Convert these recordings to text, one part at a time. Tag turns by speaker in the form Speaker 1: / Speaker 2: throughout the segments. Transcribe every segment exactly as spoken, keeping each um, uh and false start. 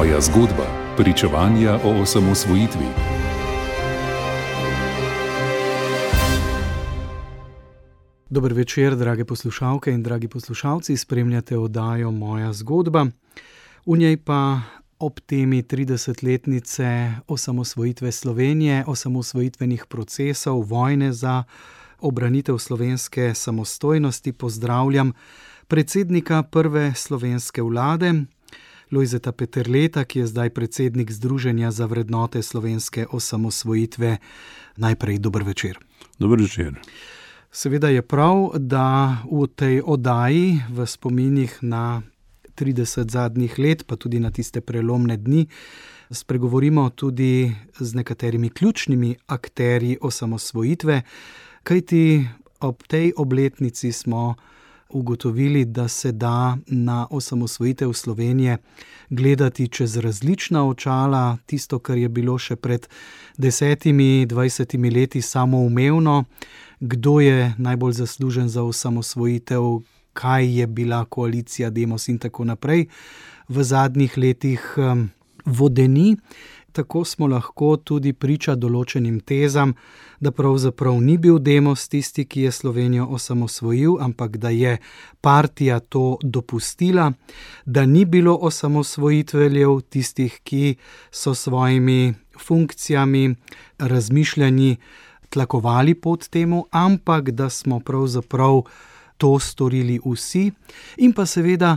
Speaker 1: Moja zgodba. Pričevanja o osamosvojitvi.
Speaker 2: Dober večer, drage poslušalke in dragi poslušalci. Spremljate oddajo Moja zgodba. V njej pa ob temi tridesetletnice osamosvojitve Slovenije, osamosvojitvenih procesov, vojne za obranitev slovenske samostojnosti pozdravljam predsednika prve slovenske vlade, Lojzeta Peterleta, ki je zdaj predsednik Združenja za vrednote slovenske osamosvojitve. Najprej dober večer.
Speaker 3: Dober večer.
Speaker 2: Seveda je prav, da v tej oddaji v spominih na trideset zadnjih let, pa tudi na tiste prelomne dni, spregovorimo tudi z nekaterimi ključnimi akterji osamosvojitve, kajti ob tej obletnici smo ugotovili, da se da na osamosvojitev Slovenije gledati čez različna očala, tisto, kar je bilo še pred desetimi, dvajsetimi leti samoumevno, kdo je najbolj zaslužen za osamosvojitev, kaj je bila koalicija Demos in tako naprej. V zadnjih letih um, vodeni, tako smo lahko tudi priča določenim tezam, da pravzaprav ni bil Demos tisti, ki je Slovenijo osamosvojil, ampak da je partija to dopustila, da ni bilo osamosvojiteljev tistih, ki so svojimi funkcijami, razmišljanji tlakovali pod temu, ampak da smo pravzaprav to storili vsi, in pa seveda,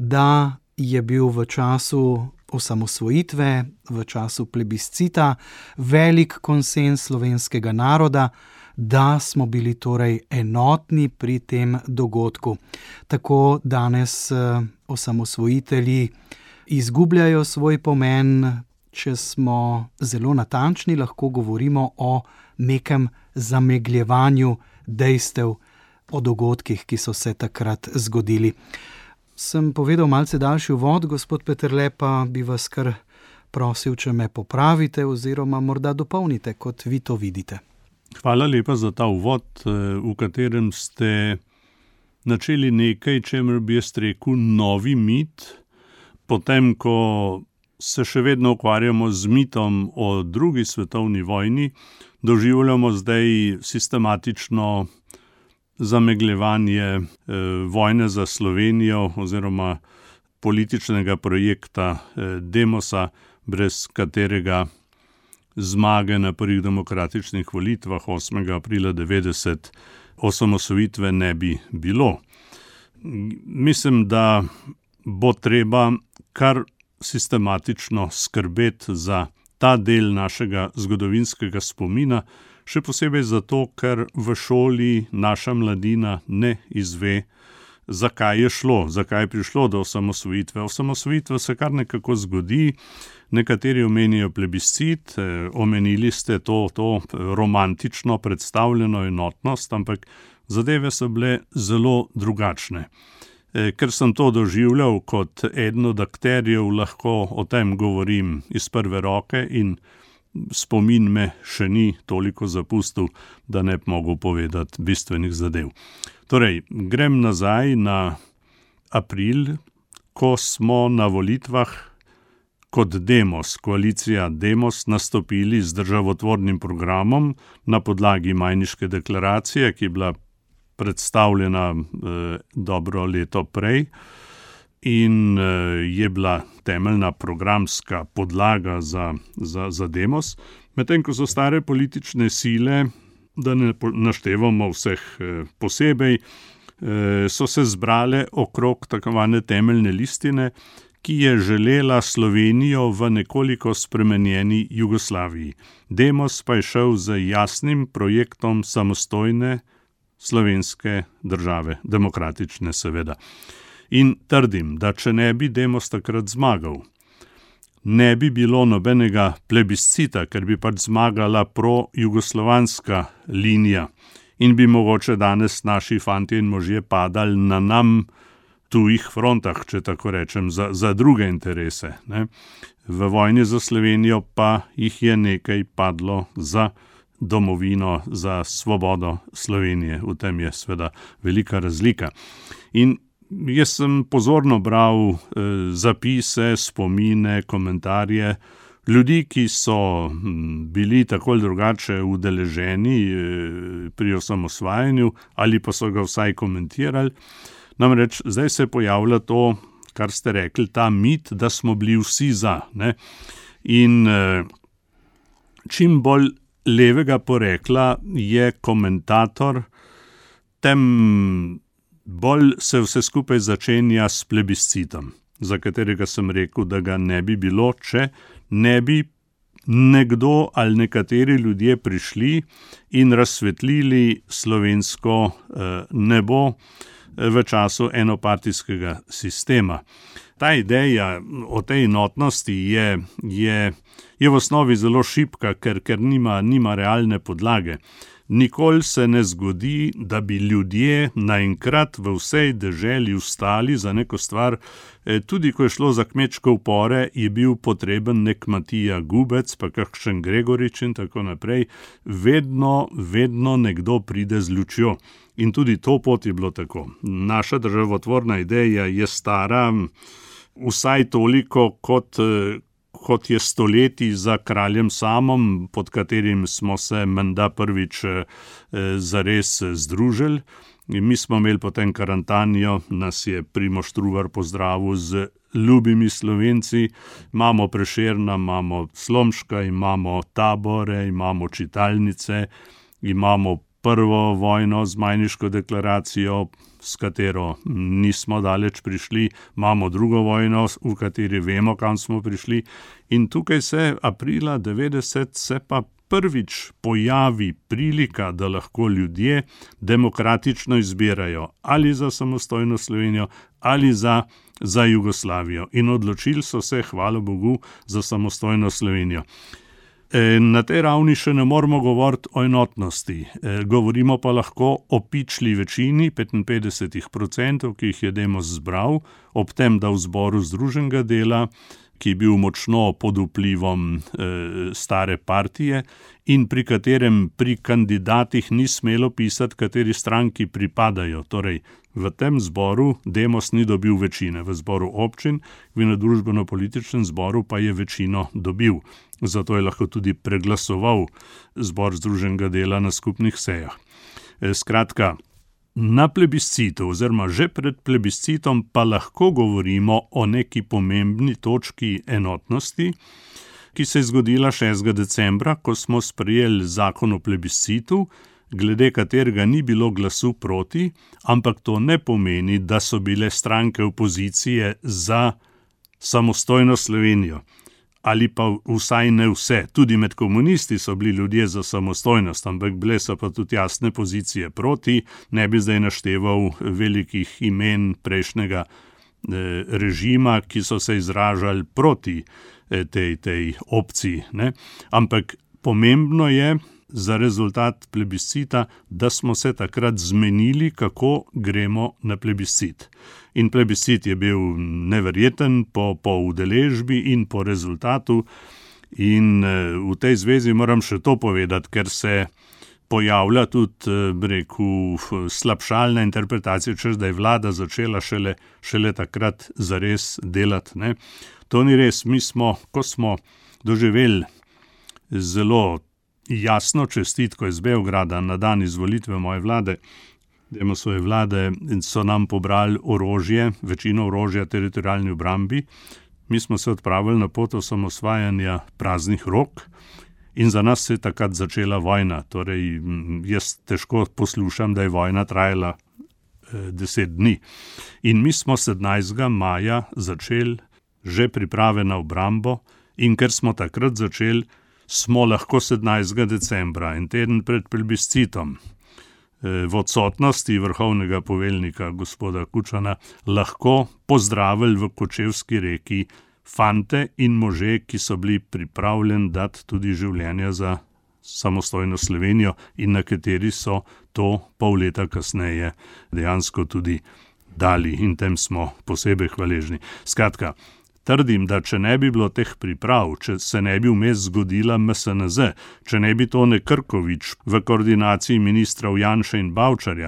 Speaker 2: da je bil v času osamosvojitve, v času plebiscita velik konsenz slovenskega naroda, da smo bili torej enotni pri tem dogodku. Tako danes osamosvojitelji izgubljajo svoj pomen. Če smo zelo natančni, lahko govorimo o nekem zamegljevanju dejstev o dogodkih, ki so se takrat zgodili. Sem povedal malce daljši uvod, gospod Peterle, pa bi vas kar prosil, če me popravite oziroma morda dopolnite, kot vi to vidite.
Speaker 3: Hvala lepa za ta uvod, v katerem ste načeli nekaj, čemer bi jaz rekel novi mit, potem ko se še vedno ukvarjamo z mitom o drugi svetovni vojni, doživljamo zdaj sistematično zamegljevanje eh, vojne za Slovenijo oziroma političnega projekta eh, Demosa, brez katerega zmage na prvih demokratičnih volitvah osmega aprila devetdeset osamosvojitve ne bi bilo. Mislim, da bo treba kar sistematično skrbeti za ta del našega zgodovinskega spomina, še posebej zato, ker v šoli naša mladina ne izve, zakaj je šlo, zakaj je prišlo do osamosvojitve. Osamosvojitva se kar nekako zgodi, nekateri omenijo plebiscit, omenili ste to, to romantično predstavljeno enotnost, ampak zadeve so bile zelo drugačne. Ker sem to doživljal kot eden od akterjev, lahko o tem govorim iz prve roke in spomin me še ni toliko zapustil, da ne bi mogel povedati bistvenih zadev. Torej, grem nazaj na april, ko smo na volitvah kot Demos, koalicija Demos, nastopili z državotvornim programom na podlagi Majniške deklaracije, ki je bila predstavljena eh, dobro leto prej in eh, je bila temeljna programska podlaga za, za, za Demos, medtem ko so stare politične sile, da ne naštevamo vseh eh, posebej, eh, so se zbrale okrog takovane temeljne listine, ki je želela Slovenijo v nekoliko spremenjeni Jugoslaviji. Demos pa je šel z jasnim projektom samostojne slovenske države, demokratične seveda. In trdim, da če ne bi Demos takrat zmagal, ne bi bilo nobenega plebiscita, ker bi pač zmagala pro-jugoslovanska linija in bi mogoče danes naši fantje in možje padali na nam tujih frontah, če tako rečem, za, za druge interese, ne. V vojni za Slovenijo pa jih je nekaj padlo za domovino, za svobodo Slovenije. V tem je seveda velika razlika. In Jaz sem pozorno bral eh, zapise, spomine, komentarje ljudi, ki so hm, bili tako ali drugače udeleženi eh, pri osamosvajanju ali pa so ga vsaj komentirali. Namreč zdaj se pojavlja to, kar ste rekli, ta mit, da smo bili vsi za. Ne? In eh, čim bolj levega porekla je komentator, tem bolj se vse skupaj začenja s plebiscitom, za katerega sem rekel, da ga ne bi bilo, če ne bi nekdo ali nekateri ljudje prišli in razsvetlili slovensko eh, nebo v času enopartijskega sistema. Ta ideja o tej enotnosti je, je, je v osnovi zelo šibka, ker, ker nima, nima realne podlage. Nikoli se ne zgodi, da bi ljudje naenkrat v vsej deželi vstali za neko stvar. Tudi ko je šlo za kmečke upore, je bil potreben nek Matija Gubec, pa kakšen Gregorič in tako naprej. Vedno, vedno nekdo pride z lučjo. In tudi to pot je bilo tako. Naša državotvorna ideja je stara vsaj toliko kot, kot je stoletij za kraljem samom, pod katerim smo se menda prvič zares združili. Mi smo imeli potem Karantanjo, nas je Primož Trubar pozdravil z ljubimi Slovenci, imamo Prešerna, imamo Slomška, imamo tabore, imamo čitalnice, imamo prvo vojno z Majniško deklaracijo, s katero nismo daleč prišli, imamo drugo vojno, v kateri vemo, kam smo prišli, in tukaj se aprila devetdeset se pa prvič pojavi prilika, da lahko ljudje demokratično izbirajo ali za samostojno Slovenijo ali za, za Jugoslavijo. In odločili so se, hvala Bogu, za samostojno Slovenijo. Na tej ravni še ne moramo govoriti o enotnosti. Govorimo pa lahko o pičli večini, petinpetdeset odstotkov, ki jih je Demos zbral, ob tem, da v zboru združenega dela, ki je bil močno pod vplivom e, stare partije in pri katerem pri kandidatih ni smelo pisati, kateri stranki pripadajo. Torej, v tem zboru Demos ni dobil večine, v zboru občin, v družbeno-političnem zboru pa je večino dobil. Zato je lahko tudi preglasoval zbor združenega dela na skupnih sejah. E, skratka, na plebiscitu oziroma že pred plebiscitom pa lahko govorimo o neki pomembni točki enotnosti, ki se je zgodila šestega decembra, ko smo sprejeli zakon o plebiscitu, glede katerega ni bilo glasu proti, ampak to ne pomeni, da so bile stranke opozicije za samostojno Slovenijo. Ali pa vsaj ne vse. Tudi med komunisti so bili ljudje za samostojnost, ampak bile so pa tudi jasne pozicije proti. Ne bi zdaj našteval velikih imen prejšnjega eh, režima, ki so se izražali proti eh, tej, tej opciji. Ne? Ampak pomembno je za rezultat plebiscita, da smo se takrat zmenili, kako gremo na plebiscit. In plebiscit je bil neverjeten po, po udeležbi in po rezultatu. In v tej zvezi moram še to povedati, ker se pojavlja tudi, rekel, slabšalna interpretacija, češ da je vlada začela šele, šele takrat zares delati. Ne? To ni res. Mi smo, ko smo doživeli zelo jasno čestitko iz Beograda na dan izvolitve moje vlade, Demosove vlade, in so nam pobrali orožje, večino orožja teritorialni obrambi. Mi smo se odpravili na pot osamosvajanja praznih rok in za nas se je takrat začela vojna. Torej, jaz težko poslušam, da je vojna trajala eh, deset dni. In mi smo sedemnajstega maja začeli že priprave na obrambo in ker smo takrat začeli, smo lahko sedemnajstega decembra, en teden pred plebiscitom, v odsotnosti vrhovnega poveljnika gospoda Kučana, lahko pozdravili v Kočevski reki fante in može, ki so bili pripravljeni dati tudi življenja za samostojno Slovenijo in na kateri so to pol leta kasneje dejansko tudi dali in tem smo posebej hvaležni. Skratka, trdim, da če ne bi bilo teh priprav, če se ne bi vmes zgodila M S N Z, če ne bi Tone Krkovič v koordinaciji ministrov Janše in Bavčarja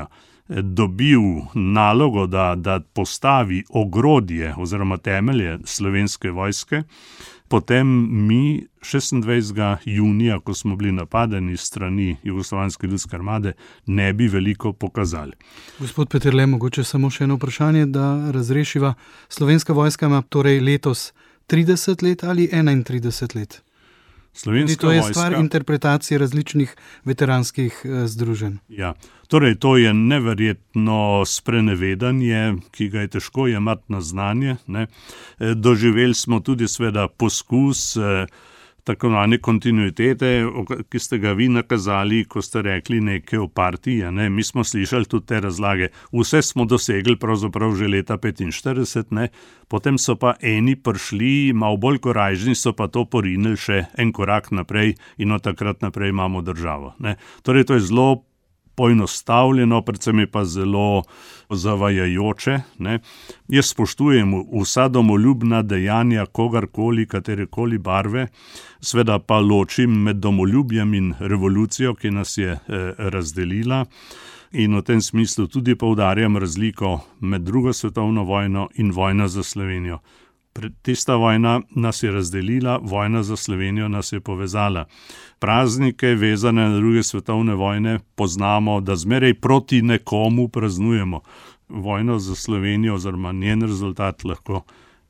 Speaker 3: dobil nalogo, da, da postavi ogrodje oziroma temelje Slovenske vojske, potem mi šestindvajsetega junija, ko smo bili napadeni s strani Jugoslovanske ljudske armade, ne bi veliko pokazali.
Speaker 2: Gospod Peterle, mogoče samo še eno vprašanje, da razrešiva. Slovenska vojska ima torej letos trideset let ali enaintrideset let?
Speaker 3: Slovenska
Speaker 2: to je
Speaker 3: vojska...
Speaker 2: stvar interpretacije različnih veteranskih eh, združenj.
Speaker 3: Ja, torej to je neverjetno sprenevedanje, ki ga je težko jemati na znanje. Ne. Doživeli smo tudi seveda poskus eh, tako imenovane kontinuitete, ki ste ga vi nakazali, ko ste rekli nekaj o partiji. Ne. Mi smo slišali tudi te razlage. Vse smo dosegli pravzaprav že leta petinštirideset, ne. Potem so pa eni prišli, malo bolj korajžni, so pa to porinili še en korak naprej in od takrat naprej imamo državo. Ne. Torej to je zelo poenostavljeno, predvsem je pa zelo zavajajoče. Ne. Jaz spoštujem vsa domoljubna dejanja kogarkoli, katerekoli barve, seveda pa ločim med domoljubjem in revolucijo, ki nas je eh, razdelila. In v tem smislu tudi poudarjam razliko med drugo svetovno vojno in vojno za Slovenijo. Tista vojna nas je razdelila, vojna za Slovenijo nas je povezala. Praznike, vezane na druge svetovne vojne, poznamo, da zmeraj proti nekomu praznujemo. Vojno za Slovenijo oziroma njen rezultat lahko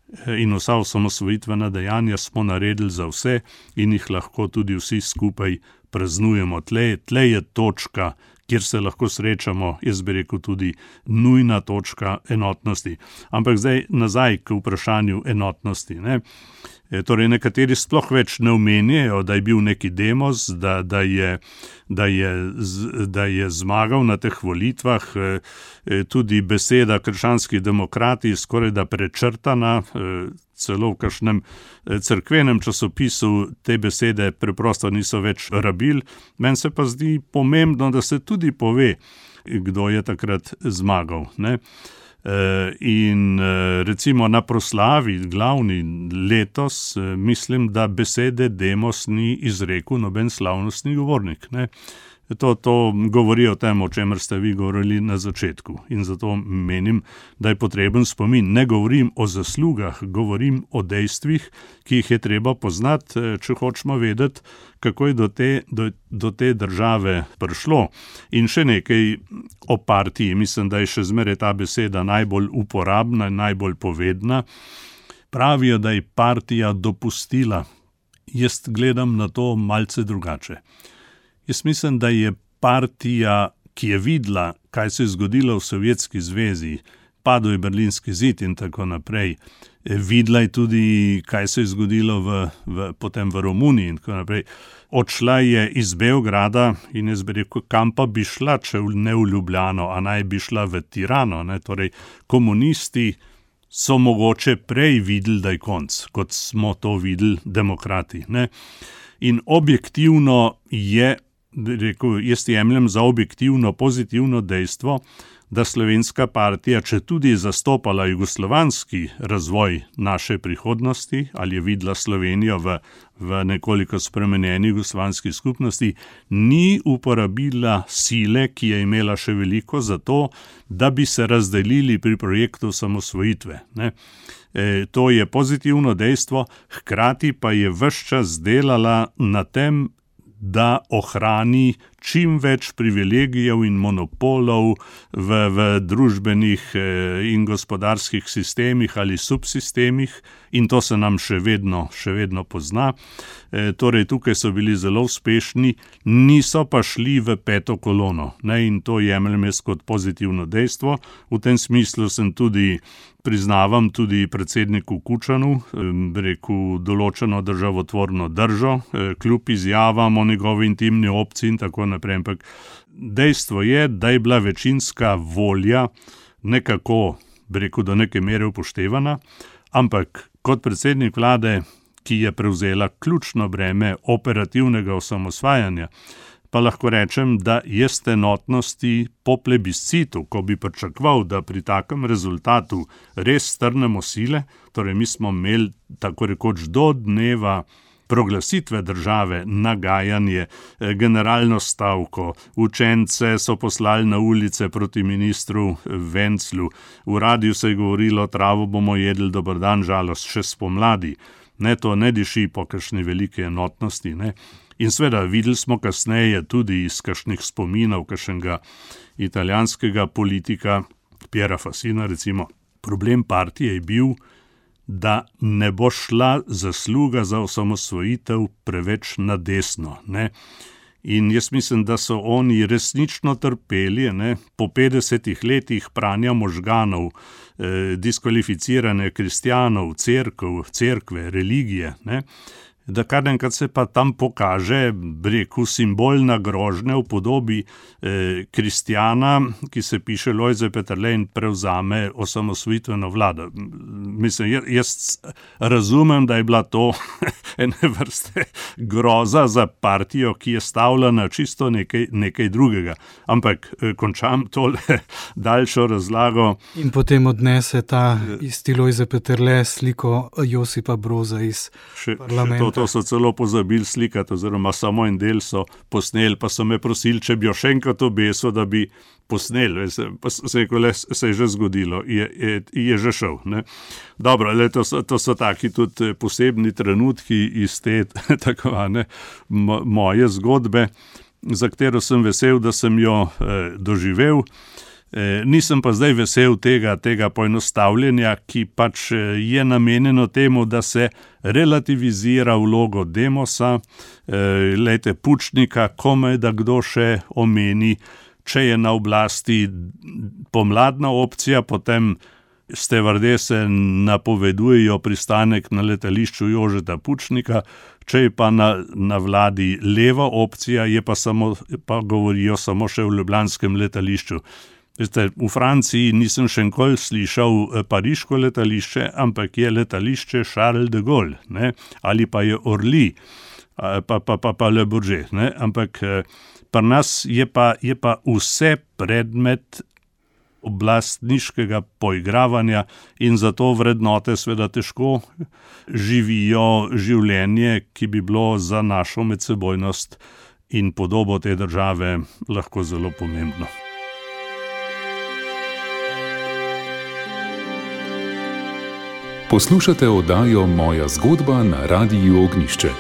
Speaker 3: in vsa osamosvojitvena dejanja smo naredili za vse in jih lahko tudi vsi skupaj praznujemo. Tle, tle je točka, kjer se lahko srečamo, jaz bi rekel tudi nujna točka enotnosti. Ampak zdaj nazaj k vprašanju enotnosti. Ne? E, torej nekateri sploh več ne omenjajo, da je bil neki demos, da, da, je, da, je, da je zmagal na teh volitvah. E, tudi beseda krščanski demokrati je skoraj da prečrtana, e, celo v kakšnem cerkvenem časopisu te besede preprosto niso več rabili. Meni se pa zdi pomembno, da se tudi pove, kdo je takrat zmagal. Ne? In recimo na proslavi glavni letos mislim, da besede demos ni izrekel noben slavnostni govornik. Ne? To, to govori o tem, o čemer ste vi govorili na začetku. In zato menim, da je potreben spomin. Ne govorim o zaslugah, govorim o dejstvih, ki jih je treba poznati, če hočemo vedeti, kako je do te, do, do te države prišlo. In še nekaj o partiji. Mislim, da je še zmeraj ta beseda najbolj uporabna in najbolj povedna. Pravijo, da je partija dopustila. Jaz gledam na to malce drugače. Jaz mislim, da je partija, ki je videla, kaj se je zgodilo v Sovjetski zvezi, padel je Berlinski zid in tako naprej, videla je tudi, kaj se je zgodilo v, v, potem v Romuniji in tako naprej. Odšla je iz Beograda in jaz bi rekel, kam pa bi šla, če ne v Ljubljano, a naj bi šla v Tirano. Ne? Torej, komunisti so mogoče prej videli, da je konc, kot smo to videli demokrati. Ne? In objektivno je, rekel, jaz jemljem za objektivno pozitivno dejstvo, da slovenska partija, če tudi je zastopala jugoslovanski razvoj naše prihodnosti ali je videla Slovenijo v, v nekoliko spremenjeni jugoslovanski skupnosti, ni uporabila sile, ki je imela še veliko za to, da bi se razdelili pri projektu samosvojitve. Ne? E, to je pozitivno dejstvo, hkrati pa je ves čas delala na tem, da ohrani čim več privilegijev in monopolov v, v družbenih in gospodarskih sistemih ali subsistemih in to se nam še vedno, še vedno pozna. E, torej tukaj so bili zelo uspešni, niso pa šli v peto kolono, ne, in to jemljem jaz kot pozitivno dejstvo. V tem smislu sem tudi priznavam tudi predsedniku Kučanu, rekel, določeno državotvorno držo, kljub izjavam o njegovi intimni opciji in tako naprej. Ampak dejstvo je, da je bila večinska volja nekako, rekel, do neke mere upoštevana, ampak kot predsednik vlade, ki je prevzela ključno breme operativnega osamosvajanja, pa lahko rečem, da jaz enotnosti po plebiscitu, ko bi pričakoval, da pri takem rezultatu res strnemo sile, torej mi smo imeli tako rekoč do dneva proglasitve države, nagajanje, generalno stavko, učence so poslali na ulice proti ministru Venclu, v radiju se je govorilo, travo bomo jedli, dober dan, žalost, še spomladi. Ne, to ne diši po kakšni velike enotnosti, ne. In seveda videli smo kasneje tudi iz kakšnih spominov kakšnega italijanskega politika, Piera Fassina recimo. Problem partije je bil, da ne bo šla zasluga za osamosvojitev preveč na desno, ne. In jaz mislim, da so oni resnično trpeli, ne, po petdesetih letih pranja možganov, eh, diskvalificirane kristjanov, cerkev, cerkve, religije, ne, da kar enkrat se pa tam pokaže, rekel, simbolna grožnja v podobi eh, kristjana, ki se piše Lojze Peterle in prevzame osamosvojitveno vlado. Mislim, jaz razumem, da je bila to ene vrste groza za partijo, ki je stavila na čisto nekaj, nekaj drugega. Ampak končam tole daljšo razlago.
Speaker 2: In potem odnese ta isti Lojze Peterle sliko Josipa Broza iz
Speaker 3: še,
Speaker 2: parlamenta.
Speaker 3: Še to, to so celo pozabili slikati, oziroma samo en del so posneli, pa so me prosili, če bi jo še enkrat obesil, da bi posneli. Pa se je, se je že zgodilo, je, je, je že šel. Ne? Dobro, le, to, so, to so taki tudi posebni trenutki iz te takovane moje zgodbe, za katero sem vesel, da sem jo eh, doživel. E, nisem pa zdaj vesel tega, tega poenostavljanja, ki pač je namenjeno temu, da se relativizira vlogo Demosa, e, lejte, Pučnika, komaj da kdo še omeni, če je na oblasti pomladna opcija, potem stevardese napovedujejo pristanek na letališču Jožeta Pučnika, če je pa na, na vladi leva opcija, je pa, samo, pa govorijo samo še v ljubljanskem letališču. Veste, v Franciji nisem še enkoli slišal pariško letališče, ampak je letališče Charles de Gaulle, ne? Ali pa je Orly, pa, pa, pa, pa Le Bourget, ne? Ampak pri nas je pa, je pa vse predmet oblastniškega poigravanja in zato vrednote seveda težko živijo življenje, ki bi bilo za našo medsebojnost in podobo te države lahko zelo pomembno.
Speaker 1: Poslušate oddajo Moja zgodba na Radiu Ognjišče.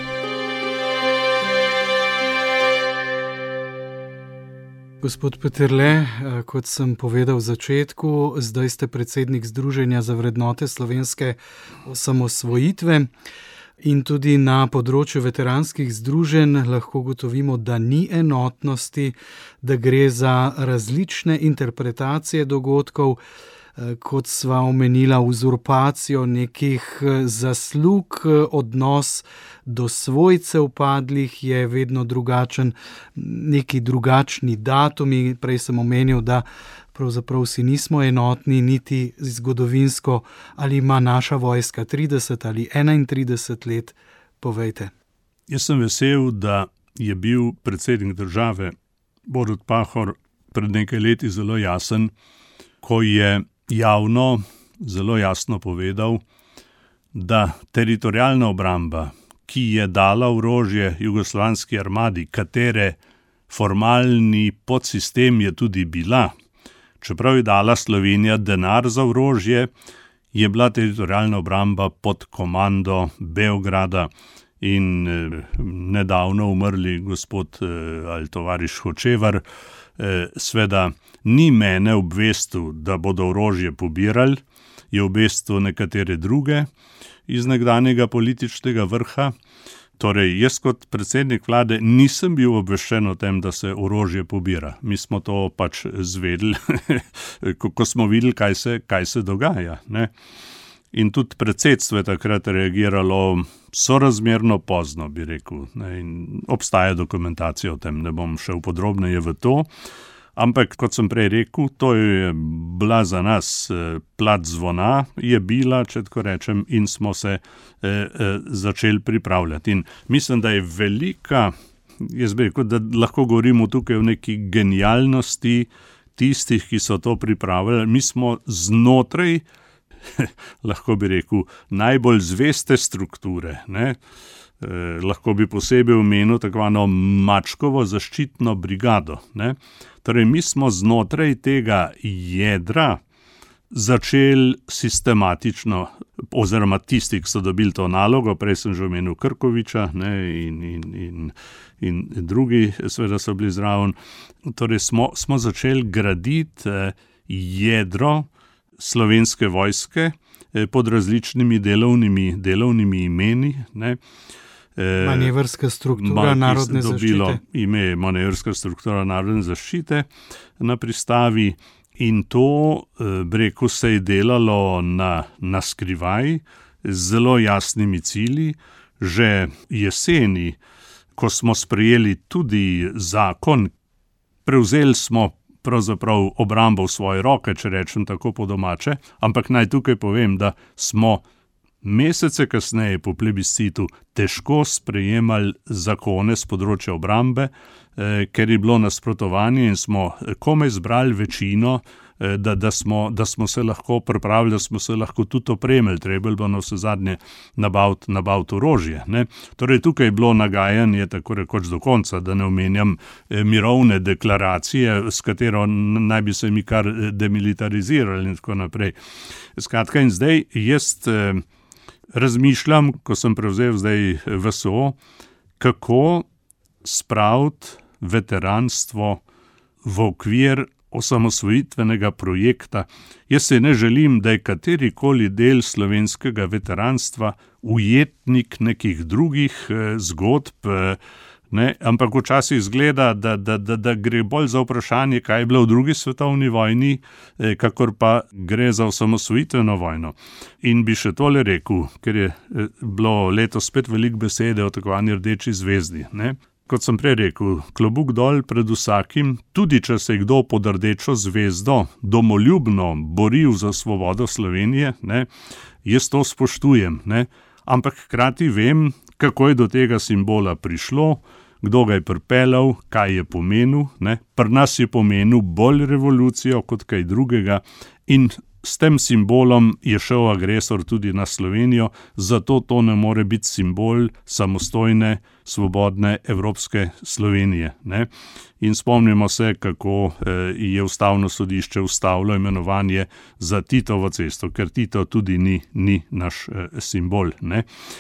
Speaker 2: Gospod Peterle, kot sem povedal v začetku, zdaj ste predsednik Združenja za vrednote slovenske osamosvojitve in tudi na področju veteranskih združenj lahko ugotovimo, da ni enotnosti, da gre za različne interpretacije dogodkov, kot sva omenila, uzurpacijo nekih zaslug, odnos do svojcev padlih je vedno drugačen, neki drugačni datumi. Prej sem omenil, da pravzaprav si nismo enotni niti zgodovinsko, ali ima naša vojska trideset ali enaintrideset let, povejte.
Speaker 3: Jaz sem vesel, da je bil predsednik države Borut Pahor pred nekaj leti zelo jasen, ko je javno zelo jasno povedal, da teritorialna obramba, ki je dala orožje jugoslovanski armadi, katere formalni podsistem je tudi bila, čeprav je dala Slovenija denar za orožje, je bila teritorialna obramba pod komando Beograda in eh, nedavno umrli gospod eh, ali tovariš Hočevar, eh, sveda ni mene obvestil, da bodo orožje pobirali, je obvestil nekatere druge iz nekdanjega političnega vrha. Torej, jaz kot predsednik vlade nisem bil obveščen o tem, da se orožje pobira. Mi smo to pač zvedeli, ko smo videli, kaj se, kaj se dogaja, ne. In tudi predsedstvo je takrat reagiralo sorazmerno pozno, bi rekel, ne. In obstaja dokumentacija o tem, ne bom šel podrobneje v to. Ampak, kot sem prej rekel, to je bila za nas eh, plat zvona, je bila, če tako rečem, in smo se eh, eh, začeli pripravljati. In mislim, da je velika, jaz bi rekel, da lahko govorimo tukaj o neki genialnosti tistih, ki so to pripravljali. Mi smo znotraj, lahko bi rekel, najbolj zveste strukture, ne, Eh, lahko bi posebej omenil tako zvano Mačkovo zaščitno brigado. Ne? Torej, mi smo znotraj tega jedra začeli sistematično, oziroma tisti, ki so dobili to nalogo, prej sem že omenil Krkoviča, ne, in, in, in, in drugi seveda so bili zraven, torej smo, smo začeli graditi eh, jedro Slovenske vojske eh, pod različnimi delovnimi, delovnimi imeni, ne.
Speaker 2: Eh, manevrska struktura narodne zaščite.
Speaker 3: Dobilo ime manevrska struktura narodne zaščite na pristavi. In to, bi rekel, se je delalo na, na skrivaj, z zelo jasnimi cilji. Že jeseni, ko smo sprejeli tudi zakon, prevzeli smo pravzaprav obrambo v svoje roke, če rečem tako po domače, ampak naj tukaj povem, da smo mesece kasneje po plebiscitu težko sprejemali zakone z področja obrambe, eh, ker je bilo nasprotovanje in smo komaj zbrali večino, eh, da, da, smo, da smo se lahko pripravili, da smo se lahko tudi opremili, treba bilo na vse zadnje nabaviti, nabaviti orožje. Ne? Torej tukaj je bilo nagajanje tako rekoč do konca, da ne omenjam eh, mirovne deklaracije, s katero naj bi se mi kar demilitarizirali in tako naprej. Skratka, in zdaj jaz eh, razmišljam, ko sem prevzel zdaj V S O, kako spraviti veteranstvo v okvir osamosvojitvenega projekta. Jaz se ne želim, da je katerikoli del slovenskega veteranstva ujetnik nekih drugih eh, zgodb, eh, ne, ampak včasih izgleda, da, da, da, da gre bolj za vprašanje, kaj je bilo v drugi svetovni vojni, eh, kakor pa gre za osamosvojitveno vojno. In bi še tole rekel, ker je eh, bilo letos spet veliko besede o tako zvani rdeči zvezdi. Ne. Kot sem prej rekel, klobuk dol pred vsakim, tudi če se je kdo pod rdečo zvezdo domoljubno boril za svobodo Slovenije, ne, jaz to spoštujem, ne, ampak hkrati vem, kako je do tega simbola prišlo, kdo ga je pripeljal, kaj je pomenil, ne. Pri nas je pomenil bolj revolucijo kot kaj drugega in s tem simbolom je šel agresor tudi na Slovenijo, zato to ne more biti simbol samostojne, svobodne evropske Slovenije. Ne? In spomnimo se, kako eh, je ustavno sodišče ustavilo imenovanje za Titovo cesto, ker Tito tudi ni, ni naš eh, simbol. Ne?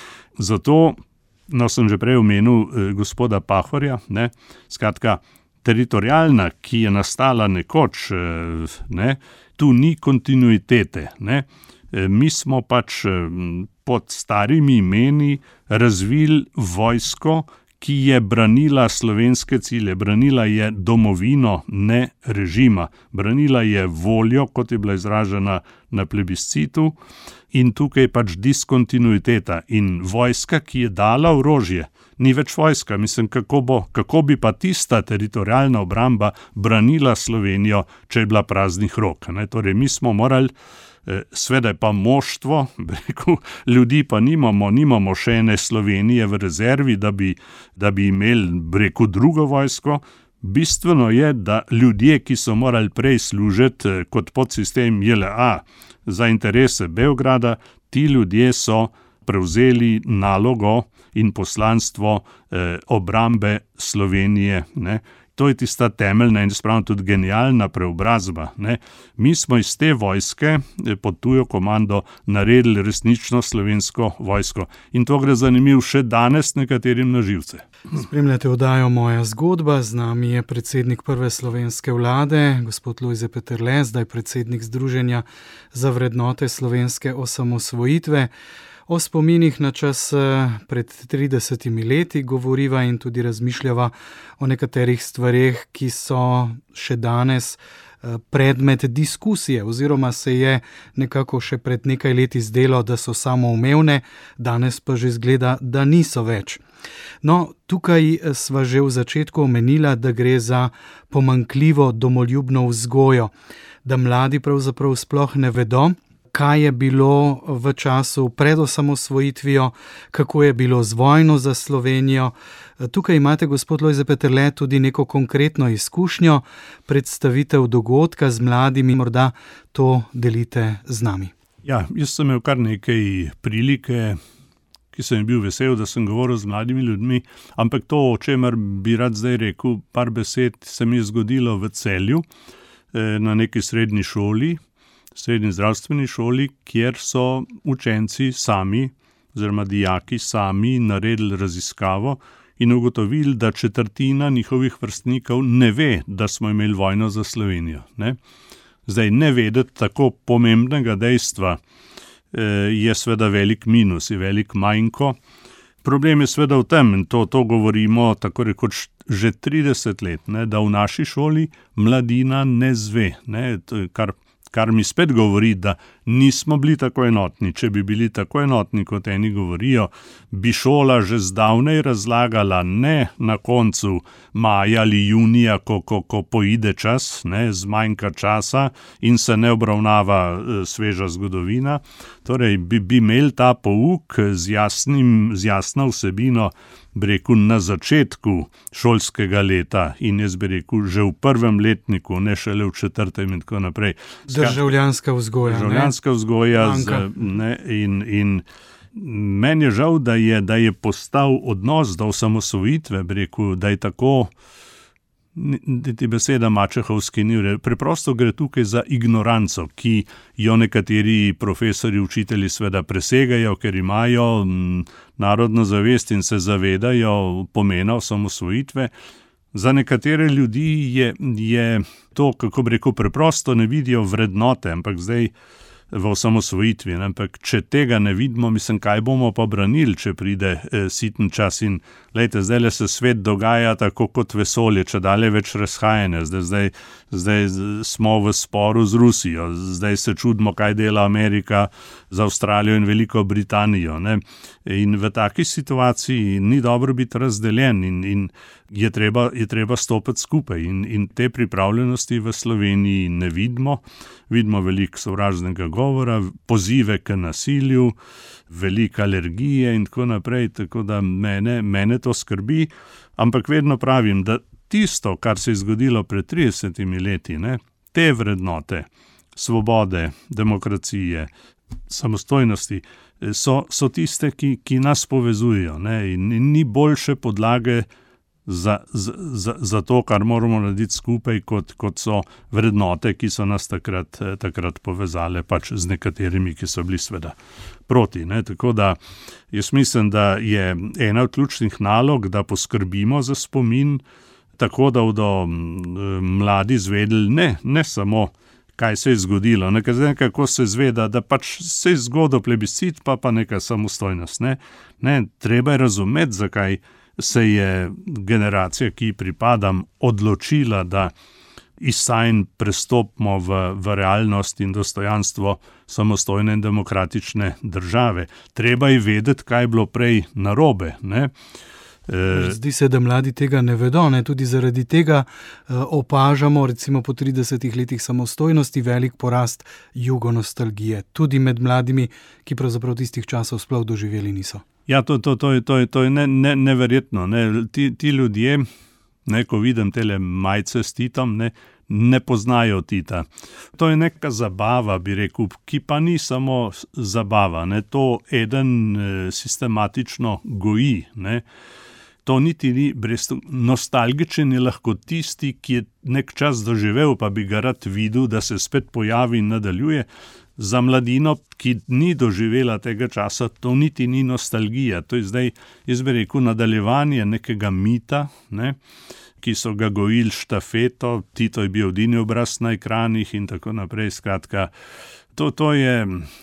Speaker 3: Zato, no, sem že prej omenil eh, gospoda Pahorja, ne? Skratka, teritorialna, ki je nastala nekoč, eh, ne? Tu ni kontinuitete. Ne? Mi smo pač pod starimi imeni razvili vojsko, ki je branila slovenske cilje, branila je domovino, ne režima, branila je voljo, kot je bila izražena na plebiscitu, in tukaj pač diskontinuiteta. In vojska, ki je dala orožje, ni več vojska. Mislim, kako bo, kako bi pa tista teritorialna obramba branila Slovenijo, če je bila praznih rok. Ne? Torej, mi smo morali, eh, sveda je pa moštvo, rekel, ljudi pa nimamo, nimamo še ene Slovenije v rezervi, da bi, da bi imeli, rekel, drugo vojsko. Bistveno je, da ljudje, ki so morali prej služiti eh, kot podsistem J L A za interese Beograda, ti ljudje so prevzeli nalogo in poslanstvo eh, obrambe Slovenije. Ne. To je tista temeljna in spravno tudi genialna preobrazba. Ne. Mi smo iz te vojske eh, pod tujo komando naredili resnično slovensko vojsko. In to gre zanimiv še danes nekaterim na živce.
Speaker 2: Spremljate oddajo Moja zgodba, z nami je predsednik prve slovenske vlade, gospod Lojze Peterle, zdaj predsednik Združenja za vrednote slovenske osamosvojitve. O spominih na čas pred tridesetimi leti govoriva in tudi razmišljava o nekaterih stvareh, ki so še danes predmet diskusije, oziroma se je nekako še pred nekaj leti zdelo, da so samoumevne, danes pa že izgleda, da niso več. No, tukaj sva že v začetku omenila, da gre za pomanjkljivo domoljubno vzgojo, da mladi pravzaprav sploh ne vedo, kaj je bilo v času pred osamosvojitvijo, kako je bilo z vojno za Slovenijo. Tukaj imate, gospod Lojze Peterle, tudi neko konkretno izkušnjo, predstavitev dogodka z mladimi, morda to delite z nami.
Speaker 3: Ja, jaz sem imel kar nekaj prilike, ki sem bil vesel, da sem govoril z mladimi ljudmi, ampak to, o čemer bi rad zdaj rekel, par besed se mi je zgodilo v Celju, na neki srednji šoli, srednji zdravstveni šoli, kjer so učenci sami, oziroma dijaki sami naredili raziskavo in ugotovili, da četrtina njihovih vrstnikov ne ve, da smo imeli vojno za Slovenijo. Ne? Zdaj, ne vedeti tako pomembnega dejstva je seveda velik minus, je velik manjko. Problem je seveda v tem, in to, to govorimo tako rekoč že trideset let, ne, da v naši šoli mladina ne zve, ne, kar, kar mi spet govori, da nismo bili tako enotni. Če bi bili tako enotni, kot eni govorijo, bi šola že zdavnej razlagala ne na koncu maja ali junija, ko, ko, ko poide čas, ne, zmanjka časa in se ne obravnava e, sveža zgodovina. Torej, bi, bi imeli ta pouk z, jasnim, z jasno vsebino, bi rekel, na začetku šolskega leta in jaz bi rekel, že v prvem letniku, ne šele v četrtem in tako naprej.
Speaker 2: Državljanska vzgoja.
Speaker 3: Državljanska vzgoja z, ne, in, in meni je žal, da je, da je postal odnos do osamosvojitve, bi rekel, da je tako, ti beseda mačehovski ni, preprosto gre tukaj za ignoranco, ki jo nekateri profesori, učitelji sveda presegajo, ker imajo m, narodno zavest in se zavedajo pomena osamosvojitve. Za nekatere ljudi je, je to, kako bi rekel, preprosto ne vidijo vrednote, ampak zdaj v osamosvojitvi. Ampak če tega ne vidimo, mislim, kaj bomo pa branili, če pride eh, siten čas in lejte, zdaj le se svet dogaja tako kot vesolje, če dalje več razhajanja, zdaj, zdaj, zdaj smo v sporu z Rusijo, zdaj se čudimo, kaj dela Amerika z Avstralijo in Veliko Britanijo, ne? In v taki situaciji ni dobro biti razdeljen in, in je treba, je treba stopiti skupaj in, in te pripravljenosti v Sloveniji ne vidimo. Vidimo veliko sovražnega govora, pozive k nasilju, veliko alergije in tako naprej, tako da mene, mene to skrbi, ampak vedno pravim, da tisto, kar se je zgodilo pred tridesetimi leti, ne, te vrednote, svobode, demokracije, samostojnosti, so, so tiste, ki, ki nas povezujejo, ne, in, in ni boljše podlage Za, za, za to, kar moramo narediti skupaj, kot, kot so vrednote, ki so nas takrat, takrat povezale pač z nekaterimi, ki so bili sveda proti. Ne? Tako da jaz mislim, da je ena od ključnih nalog, da poskrbimo za spomin, tako da bodo mladi zvedeli ne, ne samo, kaj se je zgodilo, nekaj, kako se zveda, da pač se je zgodil plebiscit, pa pa neka samostojnost. Ne? Ne, treba je razumeti, zakaj se je generacija, ki pripadam, odločila, da iz sanj prestopimo v, v realnost in dostojanstvo samostojne in demokratične države. Treba je vedeti, kaj je bilo prej narobe, ne?
Speaker 2: Zdi se, da mladi tega ne vedo, ne? Tudi zaradi tega opažamo, recimo po tridesetih letih samostojnosti, velik porast jugonostalgije, tudi med mladimi, ki pravzaprav tistih časov sploh doživeli niso.
Speaker 3: Ja, to, to, to, to, to je ne, ne, neverjetno. Ne. Ti, ti ljudje, ne, ko vidim tele majice s Titom, ne, ne poznajo Tita. To je neka zabava, bi rekel, ki pa ni samo zabava. Ne. To eden e, sistematično goji. Ne. To niti ni brez nostalgičen, je lahko tisti, ki je nek čas doživel, pa bi ga rad videl, da se spet pojavi in nadaljuje. Za mladino, ki ni doživela tega časa, to niti ni nostalgija. To je zdaj, jaz bi rekel, nadaljevanje nekega mita, ne, ki so ga gojili štafeto, Tito je bil edini obraz na ekranih in tako naprej. Skratka, to, to je,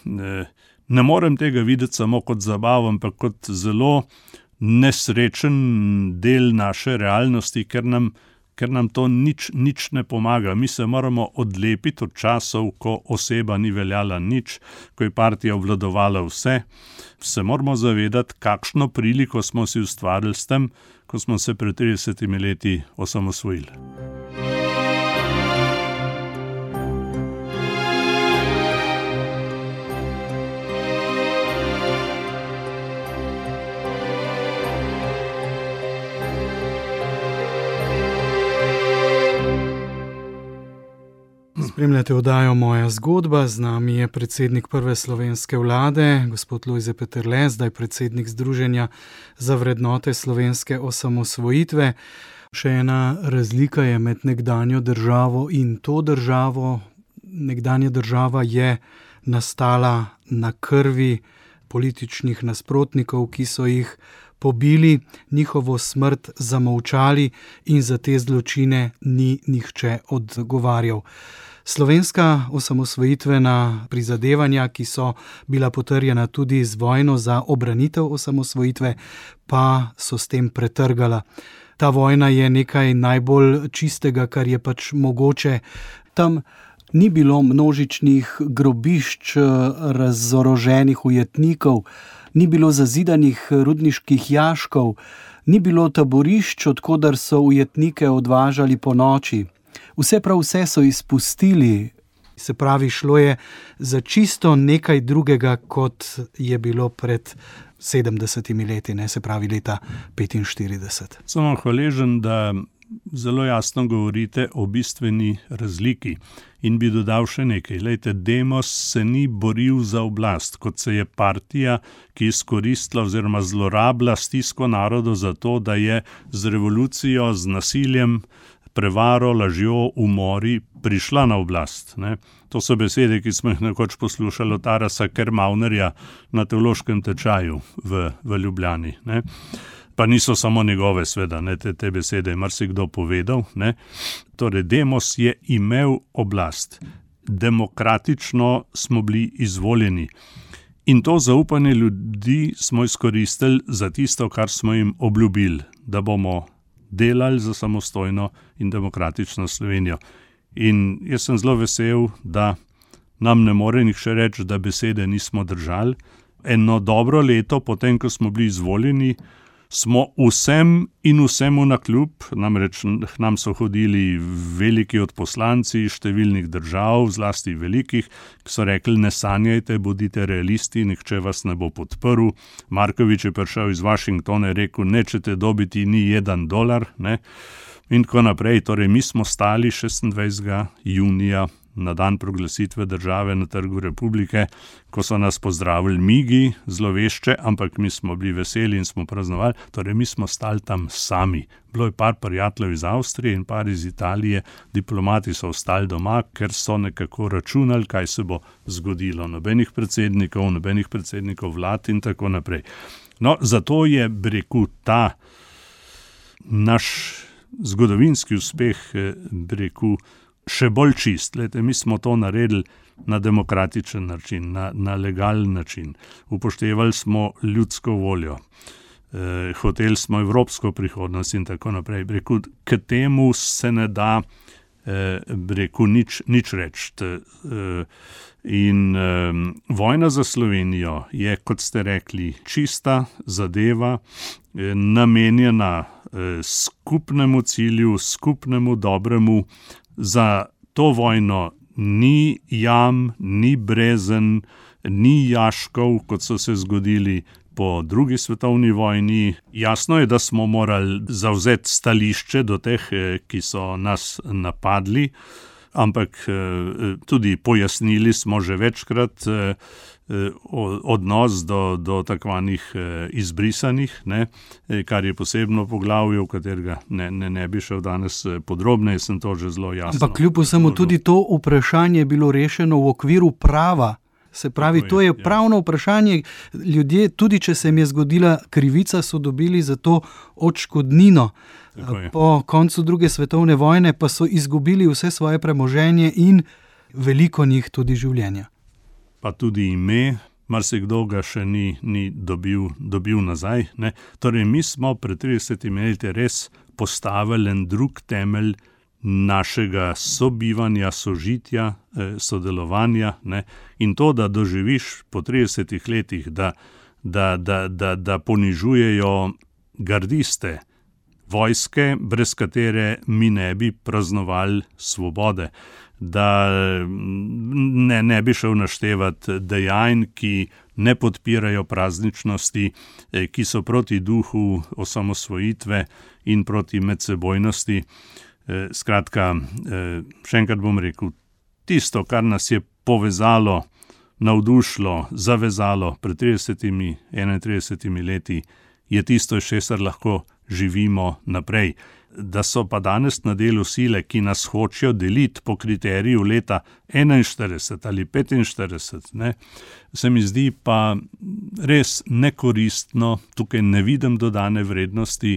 Speaker 3: ne morem tega videti samo kot zabavo, ampak kot zelo nesrečen del naše realnosti, ker nam ker nam to nič, nič ne pomaga. Mi se moramo odlepiti od časov, ko oseba ni veljala nič, ko je partija obvladovala vse. Se moramo zavedati, kakšno priliko smo si ustvarili s tem, ko smo se pred tridesetimi leti osamosvojili.
Speaker 2: Spremljate oddajo Moja zgodba, z nami je predsednik prve slovenske vlade, gospod Lojze Peterle, zdaj predsednik Združenja za vrednote slovenske osamosvojitve. Še ena razlika je med nekdanjo državo in to državo. Nekdanja država je nastala na krvi političnih nasprotnikov, ki so jih pobili, njihovo smrt zamolčali in za te zločine ni nihče odgovarjal. Slovenska osamosvojitvena prizadevanja, ki so bila potrjena tudi z vojno za obranitev osamosvojitve, pa so s tem pretrgala. Ta vojna je nekaj najbolj čistega, kar je pač mogoče. Tam ni bilo množičnih grobišč, razoroženih ujetnikov, ni bilo zazidanih rudniških jaškov, ni bilo taborišč, od koder so ujetnike odvažali po noči. Vse prav vse so izpustili, se pravi, šlo je za čisto nekaj drugega, kot je bilo pred sedemdesetimi leti, ne, se pravi leta petinštirideset.
Speaker 3: Sem vam hvaležen, da zelo jasno govorite o bistveni razliki. In bi dodal še nekaj. Lejte, Demos se ni boril za oblast, kot se je partija, ki je izkoristila oziroma zlorabila stisko narodov za to, da je z revolucijo, z nasiljem, prevaro, lažjo, umori prišla na oblast. Ne? To so besede, ki smo jih nekoč poslušali od Tarasa Kermaunerja na teološkem tečaju v, v Ljubljani. Ne? Pa niso samo njegove, sveda, ne, te, te besede je marsikdo povedal. Ne. Torej, Demos je imel oblast. Demokratično smo bili izvoljeni. In to zaupanje ljudi smo izkoristili za tisto, kar smo jim obljubili, da bomo delali za samostojno in demokratično Slovenijo. In jaz sem zelo vesel, da nam ne more nihče reči, da besede nismo držali. Eno dobro leto, potem, ko smo bili izvoljeni, smo vsem in vsemu nakljub, namreč nam so hodili veliki odposlanci številnih držav, zlasti velikih, ki so rekli, ne sanjajte, bodite realisti, nihče vas ne bo podprl. Markovič je prišel iz Washingtona in rekel, nečete dobiti ni jedan dolar, ne. In tako naprej. Torej, mi smo stali šestindvajsetega junija na dan proglasitve države na Trgu Republike, ko so nas pozdravili migi, zlovešče, ampak mi smo bili veseli in smo praznovali. Torej, mi smo stali tam sami. Bilo je par prijateljev iz Avstrije in par iz Italije, diplomati so ostali doma, ker so nekako računali, kaj se bo zgodilo. Nobenih predsednikov, nobenih predsednikov vlad in tako naprej. No, zato je, bi rekel, ta naš zgodovinski uspeh, bi rekel, še bolj čist. Lejte, mi smo to naredili na demokratičen način, na, na legalen način. Upoštevali smo ljudsko voljo, e, hoteli smo evropsko prihodnost in tako naprej. Reku, k temu se ne da e, reku, nič, nič reči. E, in e, vojna za Slovenijo je, kot ste rekli, čista zadeva, e, namenjena e, skupnemu cilju, skupnemu dobremu. Za to vojno ni jam, ni brezen, ni jaškov, kot so se zgodili po drugi svetovni vojni. Jasno je, da smo morali zavzeti stališče do teh, ki so nas napadli, ampak tudi pojasnili smo že večkrat odnos do, do takvanih izbrisanih, ne, kar je posebno poglavje, v katerega ne, ne, ne bi šel danes podrobneje, sem to že zelo jasno.
Speaker 2: Ampak kljub vsemu tudi to vprašanje je bilo rešeno v okviru prava. Se pravi, to je pravno vprašanje. Ljudje, tudi če se jim je zgodila krivica, so dobili za to odškodnino. Po koncu druge svetovne vojne pa so izgubili vse svoje premoženje in veliko njih tudi življenja.
Speaker 3: Pa tudi ime, marsikdo ga še ni, ni dobil, dobil nazaj. Ne? Torej, mi smo pred tridesetimi leti res postavili en drug temelj našega sobivanja, sožitja, eh, sodelovanja. Ne? In to, da doživiš po tridesetih letih, da, da, da, da, da ponižujejo gardiste vojske, brez katere mi ne bi praznovali svobode. Da ne, ne bi šel naštevati dejanj, ki ne podpirajo prazničnosti, ki so proti duhu osamosvojitve in proti medsebojnosti. Skratka, še enkrat bom rekel, tisto, kar nas je povezalo, navdušilo, zavezalo pred tridesetimi, enaintridesetimi leti, je tisto, iz česar lahko živimo naprej. Da so pa danes na delu sile, ki nas hočejo deliti po kriteriju leta enainštirideset ali petinštirideset, ne, se mi zdi pa res nekoristno, tukaj ne vidim dodane vrednosti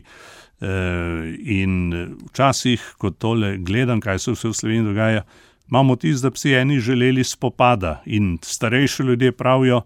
Speaker 3: eh, in včasih, ko tole gledam, kaj se vse v Sloveniji dogaja, imamo tisto, da bi si eni želeli spopada in starejši ljudje pravijo,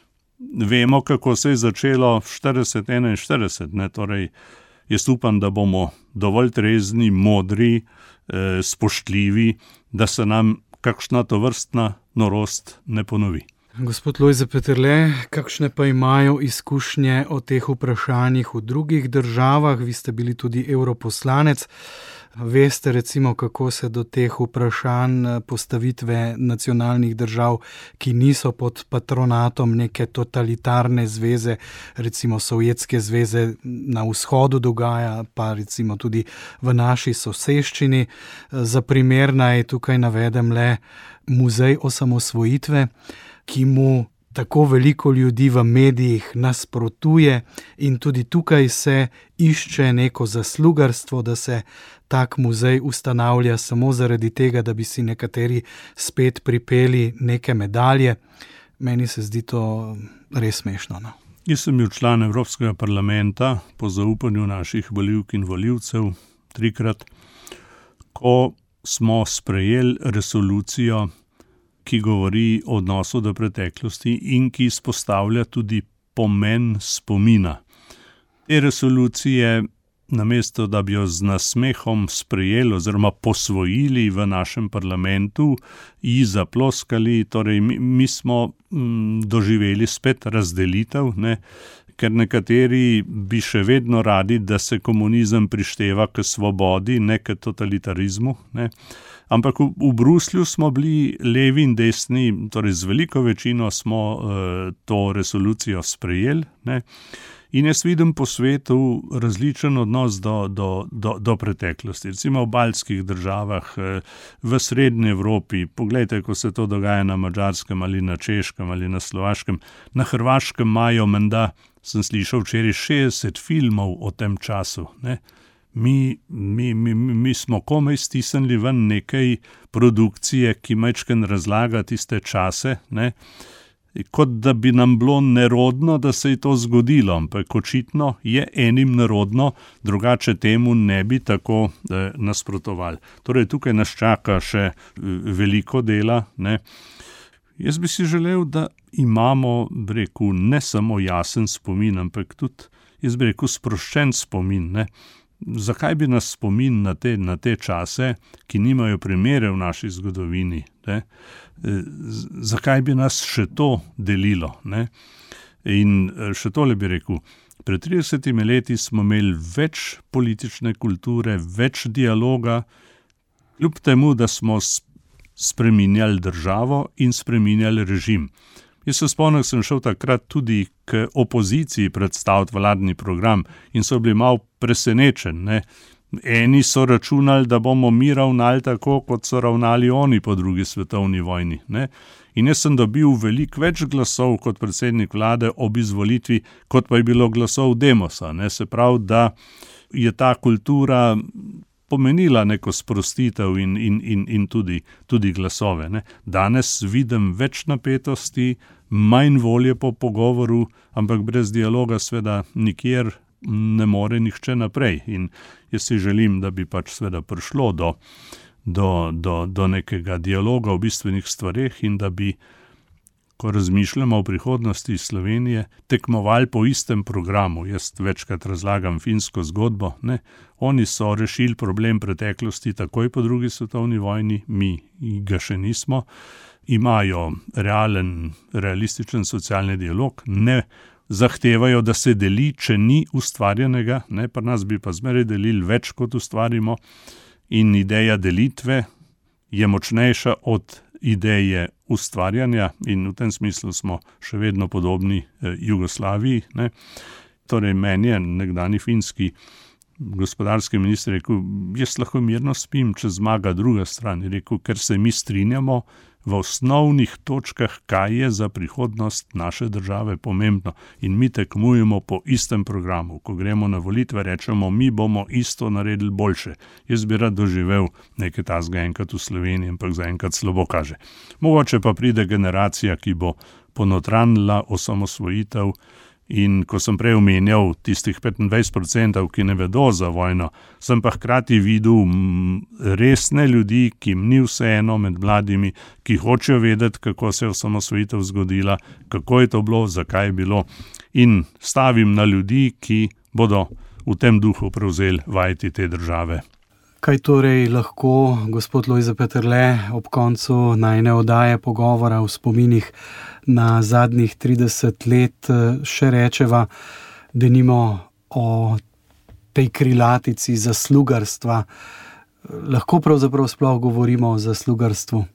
Speaker 3: vemo, kako se je začelo štirideset enainštirideset, ne, torej jaz upam, da bomo dovolj trezni, modri, eh, spoštljivi, da se nam kakšna tovrstna norost ne ponovi.
Speaker 2: Gospod Lojze Peterle, kakšne pa imajo izkušnje o teh vprašanjih v drugih državah? Vi ste bili tudi europoslanec. Veste recimo, kako se do teh vprašanj postavitve nacionalnih držav, ki niso pod patronatom neke totalitarne zveze, recimo Sovjetske zveze na vzhodu dogaja, pa recimo tudi v naši soseščini. Za primer naj tukaj navedem le muzej osamosvojitve, ki mu tako veliko ljudi v medijih nasprotuje in tudi tukaj se išče neko zaslugarstvo, da se tak muzej ustanavlja samo zaradi tega, da bi si nekateri spet pripeli neke medalje. Meni se zdi to res smešno. No?
Speaker 3: Jaz sem bil član Evropskega parlamenta po zaupanju naših volivk in volivcev trikrat, ko smo sprejeli resolucijo, ki govori o odnosu do preteklosti in ki izpostavlja tudi pomen spomina. Te resolucije, namesto da bi jo z nasmehom sprejeli oziroma posvojili v našem parlamentu, ji zaploskali, torej mi, mi smo m, doživeli spet razdelitev, ne, ker nekateri bi še vedno radi, da se komunizem prišteva k svobodi, ne k totalitarizmu, ne. Ampak v, v Bruslju smo bili levi in desni, torej z veliko večino smo uh, to resolucijo sprejeli, ne. In jaz vidim po svetu različen odnos do, do, do, do preteklosti. Recimo v baltskih državah, v Srednji Evropi, poglejte, ko se to dogaja na Madžarskem ali na Češkem ali na Slovaškem, na Hrvaškem imajo menda, sem slišal včeraj, šestdeset filmov o tem času, ne. Mi, mi, mi, mi smo komaj stisnili ven nekaj produkcije, ki majčkeno razlaga tiste čase, ne, kot da bi nam bilo nerodno, da se je to zgodilo, ampak očitno je enim nerodno, drugače temu ne bi tako eh, nasprotovali. Torej, tukaj nas čaka še veliko dela, ne. Jaz bi si želel, da imamo, bi rekel, ne samo jasen spomin, ampak tudi, jaz bi rekel, sproščen spomin, ne. Zakaj bi nas spomin na te, na te čase, ki nimajo primere v naši zgodovini, ne? Zakaj bi nas še to delilo, ne? In še tole bi rekel, pred tridesetimi leti smo imeli več politične kulture, več dialoga, kljub temu, da smo spreminjali državo in spreminjali režim. Jaz se spomnim, sem šel takrat tudi k opoziciji predstaviti vladni program in so bili malo presenečeni, ne. Eni so računali, da bomo mi ravnali tako, kot so ravnali oni po drugi svetovni vojni, ne. In jaz sem dobil veliko več glasov kot predsednik vlade ob izvolitvi, kot pa je bilo glasov Demosa, ne. Se pravi, da je ta kultura pomenila neko sprostitev in, in, in, in tudi, tudi glasove, ne. Danes vidim več napetosti, manj volje po pogovoru, ampak brez dialoga sveda nikjer ne more nihče naprej. In jaz si želim, da bi pač sveda prišlo do, do, do, do nekega dialoga o bistvenih stvareh in da bi, ko razmišljamo o prihodnosti Slovenije, tekmovali po istem programu. Jaz večkrat razlagam finsko zgodbo, ne. Oni so rešili problem preteklosti takoj po drugi svetovni vojni, mi ga še nismo. Imajo realen, realističen socialni dialog, ne zahtevajo, da se deli, če ni ustvarjenega, ne, pa nas bi pa zmeraj delili več, kot ustvarimo, in ideja delitve je močnejša od ideje ustvarjanja in v tem smislu smo še vedno podobni eh, Jugoslaviji, ne. Torej, meni je nekdani finski gospodarski minister rekel, jaz lahko mirno spim, če zmaga druga stran. Je rekel, ker se mi strinjamo v osnovnih točkah, kaj je za prihodnost naše države pomembno. In mi tekmujemo po istem programu. Ko gremo na volitve, rečemo, mi bomo isto naredili boljše. Jaz bi rad doživel nekaj tazga enkrat v Sloveniji, ampak zaenkrat slabo kaže. Mogoče pa pride generacija, ki bo ponotranila osamosvojitev. In ko sem prej omenjal tistih petindvajset procentov, ki ne vedo za vojno, sem pa hkrati videl resne ljudi, ki jim ni vseeno med mladimi, ki hočejo vedeti, kako se je osamosvojitev zgodila, kako je to bilo, zakaj je bilo. In stavim na ljudi, ki bodo v tem duhu prevzeli vajeti te države.
Speaker 2: Kaj torej lahko, gospod Lojze Peterle, ob koncu najine oddaje pogovora v spominih na zadnjih trideset let še rečeva, denimo o tej krilatici zaslugarstva? Lahko pravzaprav sploh govorimo o zaslugarstvu?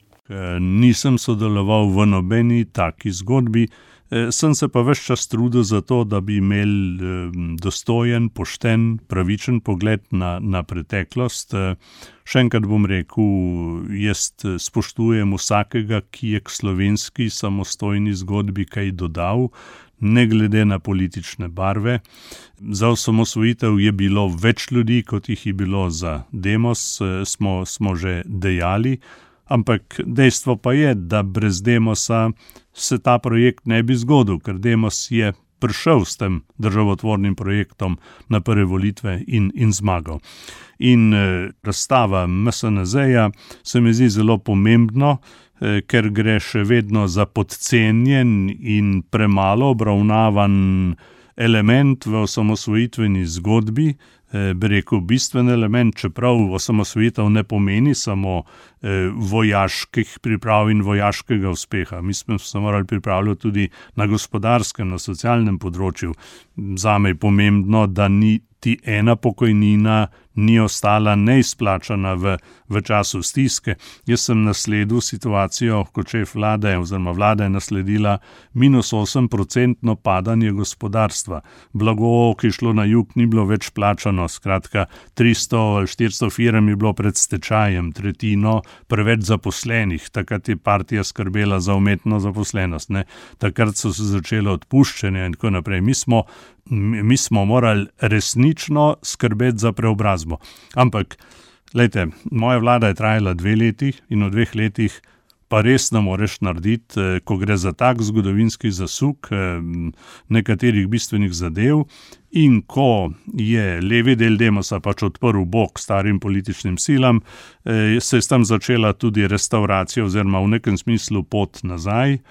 Speaker 3: Nisem sodeloval v nobeni taki zgodbi, sem se pa ves čas trudil za to, da bi imeli dostojen, pošten, pravičen pogled na, na preteklost. Še enkrat bom rekel, jaz spoštujem vsakega, ki je k slovenski samostojni zgodbi kaj dodal, ne glede na politične barve. Za osamosvojitev je bilo več ljudi, kot jih je bilo za Demos, smo, smo že dejali. Ampak dejstvo pa je, da brez Demosa se ta projekt ne bi zgodil, ker Demos je prišel s tem državotvornim projektom na prve volitve in, in zmagal. In eh, razstava M S N Z-ja se mi zdi zelo pomembno, eh, ker gre še vedno za podcenjen in premalo obravnavan element v osamosvojitveni zgodbi, eh, bi rekel bistven element, čeprav osamosvojitev ne pomeni samo eh, vojaških priprav in vojaškega uspeha. Mi smo se morali pripravljati tudi na gospodarskem, na socialnem področju. Zame je pomembno, da ni ti ena pokojnina ni ostala neizplačana v, v času stiske. Jaz sem nasledil situacijo, kot šef vlade, oziroma vlada je nasledila minus osem procentno padanje gospodarstva. Blago, ki je šlo na jug, ni bilo več plačano, skratka tristo ali štiristo firm je bilo pred stečajem, tretjino preveč zaposlenih, takrat je partija skrbela za umetno zaposlenost, ne? Takrat so se začele odpuščanja in tako naprej. Mi smo Mi smo morali resnično skrbeti za preobrazbo. Ampak, glejte, moja vlada je trajala dve leti in v dveh letih pa res ne moreš narediti, ko gre za tak zgodovinski zasuk nekaterih bistvenih zadev in ko je levi del Demosa pač odprl bok starim političnim silam, se je tam začela tudi restauracija oziroma v nekem smislu pot nazaj.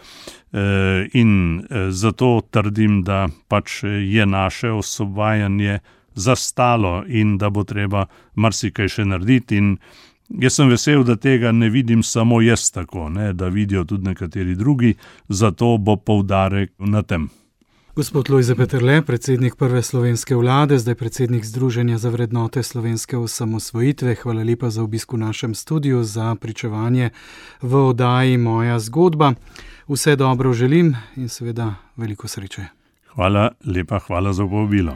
Speaker 3: In zato trdim, da pač je naše osvobajanje zastalo in da bo treba marsikaj še narediti. In jaz sem vesel, da tega ne vidim samo jaz tako, ne, da vidijo tudi nekateri drugi, zato bo poudarek na tem.
Speaker 2: Gospod Lojze Peterle, predsednik prve slovenske vlade, zdaj predsednik Združenja za vrednote slovenske osamosvojitve. Hvala lepa za obisk v našem studiu, za pričevanje v oddaji Moja zgodba. Vse dobro želim in seveda veliko sreče.
Speaker 3: Hvala lepa, hvala za povabilo.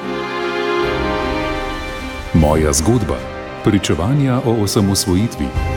Speaker 1: Moja zgodba. Pričevanja o osamosvojitvi.